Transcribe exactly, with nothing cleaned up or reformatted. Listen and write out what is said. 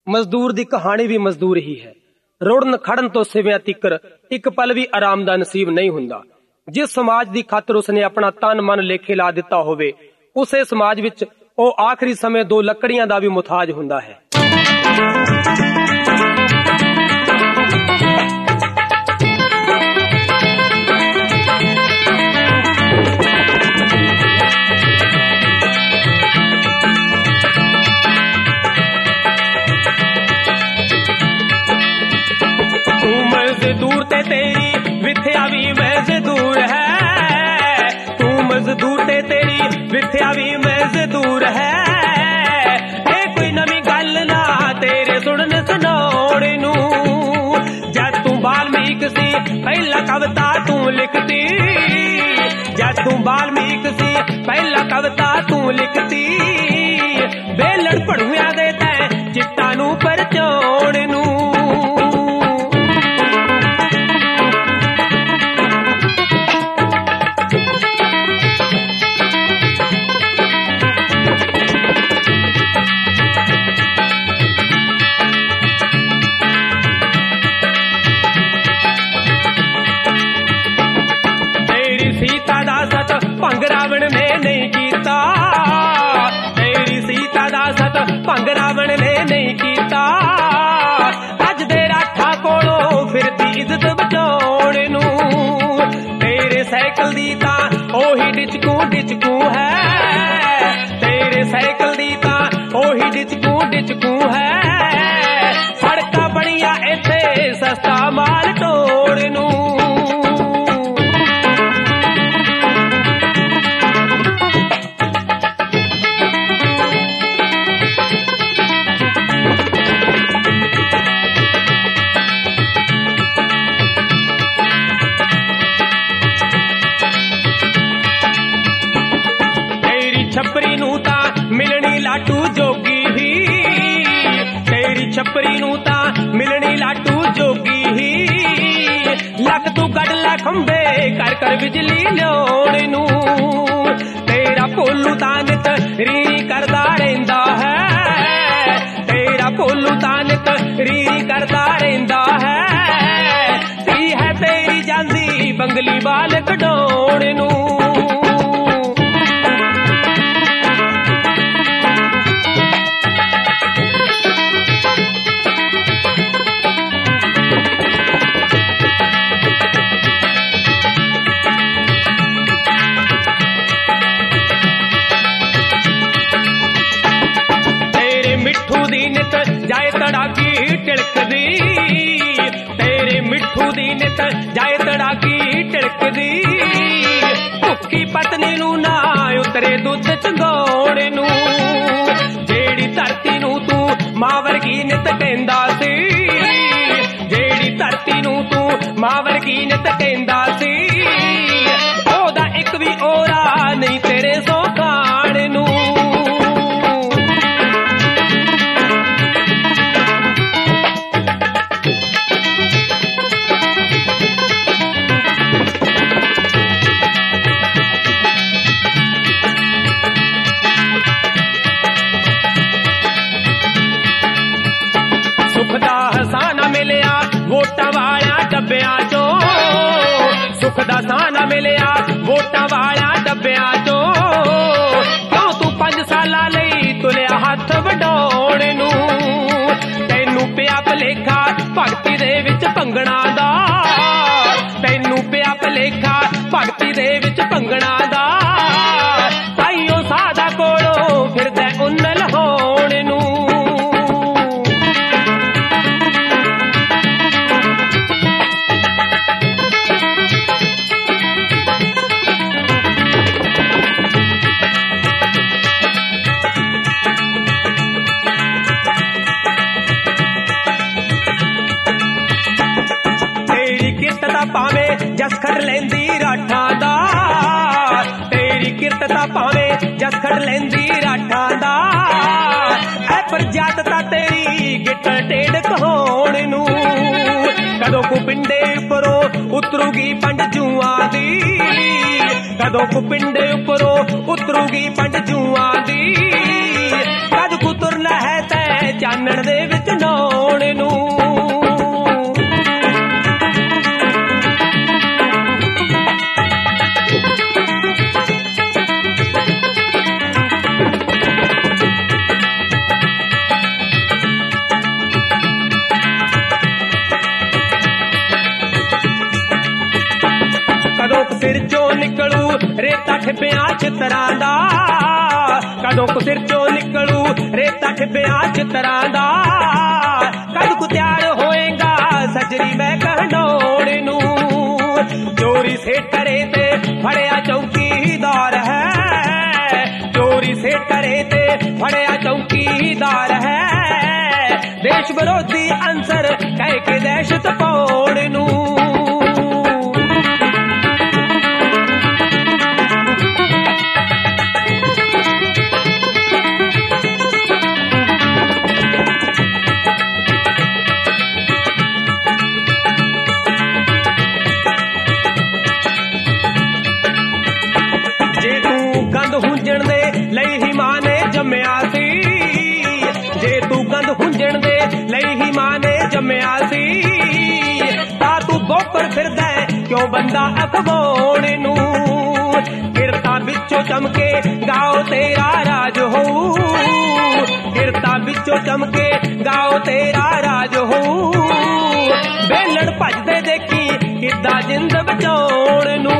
मजदूर दी कहानी भी मजदूर ही है। रुड़न खड़न तो सिविया तिकर एक पल भी आराम दा नसीब नहीं हुंदा। जिस समाज दी खातर उसने अपना तन मन लेखे ला दिता होवे, उसे समाज विच ओ आखिरी समय दो लकड़ियां दा भी मुताज हुंदा है। मजदूर ते तेरी विथया भी मजदूर है, तू मजदूर ते तेरी विथया भी मजदूर है। ये कोई नवी गल ना तेरे सुनन सुनाउण नू, जद तू वाल्मीकि सी पहला कविता तू लिखती, जद तू वाल्मीकि सी पहला कविता तू लिखती। बेलड़ पढ़ुआ दे तैं चिट्टा नू परचौण नू। भंग रावण ने नहीं कीता, तेरी सीता दा सत भंग रावण ने नहीं कीता। अज दे राठा कोलों फिरदी इज्जत बचाउण नू, तेरे साइकिल दी तां ओही डिचकू डिचकू है, तेरे साइकिल दी तां ओही डिचकू डिचकू है। सड़कां बणियां इत्थे सस्ता माल ढोण नू। छपरी नू तां मिलनी लाटू जोगी ही, तेरी छपरी नू तां मिलनी लाटू जोगी ही। लक तू गड़ लै खंबे कर कर बिजली लियाउण नू, तेरा भोलू तां नित रीरी करदा रहिंदा है, तेरा भोलू तां नित रीरी करदा रहिंदा है। धी है तेरी जांदी बंगली वाल कढाउण नू। जाए तड़ाकी टिड़कदी, तेरे मिठू दी नित जाए तड़ाकी टिड़कदी। भुक्की पत्नी नू ना उतरे दुध चंगाउण नू, जेड़ी धरती नू तू मां वर्गी नित कहंदा सी, जेड़ी धरती नू तू मां वर्गी नित कहंदा सी। ओदा एक भी ओरा नहीं तेरे सो खाण नू। सुख दा हसाना मिलिया वोटां वालियां डब्बियां चों, सुख दा साना मिलिया वोटां वालियां डब्बियां चों। क्यों तू पंज सालां लई तुलिया हत्थ वढाउण नू, तैनू पिया भलेखा भगती दे विच भंगणा दा, तैनू पिया भलेखा भगती दे विच भंगणा दा। ताइयों सादा कोलों फिरदा उन्न लहाउण नू। पावे जस खड़ लेंदी राठा दा, तेरी किरत ता पावे जस खड़ लेंदी राठा दा। ऐ पर जात ता तेरी गिट टेढ़ कहाउण नू, कदों को पिंडे उपरों उतरूगी पंड जूआं दी, कदों को पिंडे उपरों उतरूगी पंड जूआं दी। कद को तुरना है तै ਚਾਨਣ ਦੇ ਵਿੱਚ ਨਹਾਉਣ ਨੂੰ। ਕਦੋਂ ਕੁ ਸਿਰ ਚੋਂ ਨਿਕਲੂ ਰੇਤਾ ਠਿੱਬਿਆਂ ਚਿੱਤਰਾਂ ਦਾ, ਕਦੋਂ ਕੁ ਸਿਰ ਚੋਂ ਨਿਕਲੂ ਰੇਤਾ ਠਿੱਬਿਆਂ ਚਿੱਤਰਾਂ ਦਾ, ਕਦ ਕੁ ਤਿਆਰ ਹੋਏਗਾ ਸਜਰੀ ਮੈਂ ਕਹਣਾਉਣ ਨੂੰ। ਚੋਰੀ ਸੇਟਰੇ ਤੇ ਫੜਿਆ ਚੌਕੀਦਾਰ ਹੈ, ਚੋਰੀ ਸੇਟਰੇ ਤੇ ਫੜਿਆ ਚੌਕੀਦਾਰ ਹੈ, ਦੇਸ਼ ਵਿਰੋਧੀ ਅੰਸਰ ਕਹਿ ਕੇ ਦਹਿਸ਼ਤ ਪਾਉਣ ਨੂੰ। ਜੇ ਤੂੰ ਗੰਦ ਹੁੰਜਣ ਦੇ ਲਈ ਹੀ ਮਾਂ ਨੇ ਜੰਮਿਆ ਸੀ, ਜੇ ਤੂੰ ਗੰਦ ਹੁੰਜਣ ਦੇ ਲਈ ਹੀ ਮਾਂ ਨੇ ਜੰਮਿਆ ਸੀ, ਤਾਂ ਤੂੰ ਬੋਕਰ ਫਿਰਦਾ ਕਿਉਂ ਬੰਦਾ ਅਖਵਾਉਣ ਨੂੰ। ਕਿਰਤਾਂ ਵਿੱਚੋਂ ਚਮਕੇ ਗਾਓ ਤੇਰਾ ਰਾਜ ਹੋਊ, ਕਿਰਤਾਂ ਵਿੱਚੋਂ ਚਮਕੇ ਗਾਓ ਤੇਰਾ ਰਾਜ ਹੋਊ, ਵੇਲਣ ਭੱਜਦੇ ਦੇਖੀ ਕਿੱਦਾਂ ਜਿੰਦ ਬਚਾਉਣ ਨੂੰ।